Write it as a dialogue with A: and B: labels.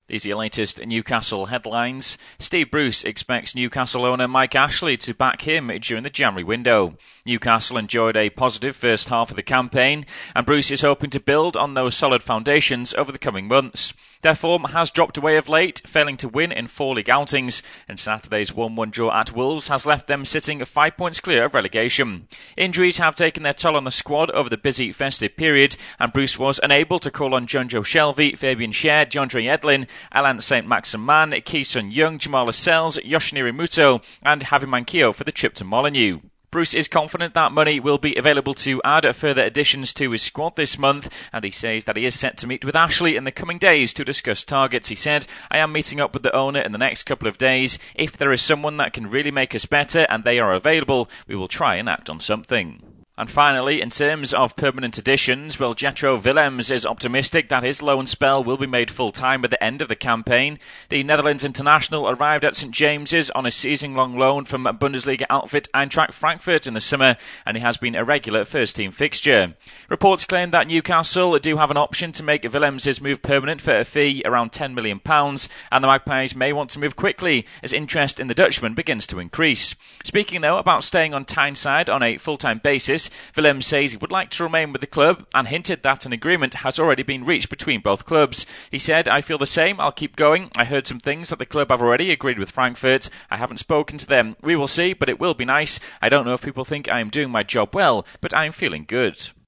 A: These are your latest Newcastle headlines. Steve Bruce expects Newcastle owner Mike Ashley to back him during the January window. Newcastle enjoyed a positive first half of the campaign, and Bruce is hoping to build on those solid foundations over the coming months. Their form has dropped away of late, failing to win in 4 league outings, and Saturday's 1-1 draw at Wolves has left them sitting 5 points clear of relegation. Injuries have taken their toll on the squad over the busy festive period, and Bruce was unable to call on Jonjo Shelvey, Fabian Schär, Jandre Yedlin, Alan St. Maximin, Ki-Sun Young, Jamal Lascelles, Yoshinari Muto and Javi Manquillo for the trip to Molineux. Bruce is confident that money will be available to add further additions to his squad this month, and he says that he is set to meet with Ashley in the coming days to discuss targets. He said, "I am meeting up with the owner in the next couple of days. If there is someone that can really make us better and they are available, we will try and act on something." And finally, in terms of permanent additions, well, Jetro Willems is optimistic that his loan spell will be made full-time at the end of the campaign. The Netherlands international arrived at St James's on a season-long loan from Bundesliga outfit Eintracht Frankfurt in the summer, and he has been a regular first-team fixture. Reports claim that Newcastle do have an option to make Willems' move permanent for a fee around £10 million, and the Magpies may want to move quickly as interest in the Dutchman begins to increase. Speaking, though, about staying on Tyneside on a full-time basis, Willems says he would like to remain with the club and hinted that an agreement has already been reached between both clubs. He said, "I feel the same, I'll keep going. I heard some things that the club have already agreed with Frankfurt. I haven't spoken to them. We will see, but it will be nice. I don't know if people think I am doing my job well, but I am feeling good."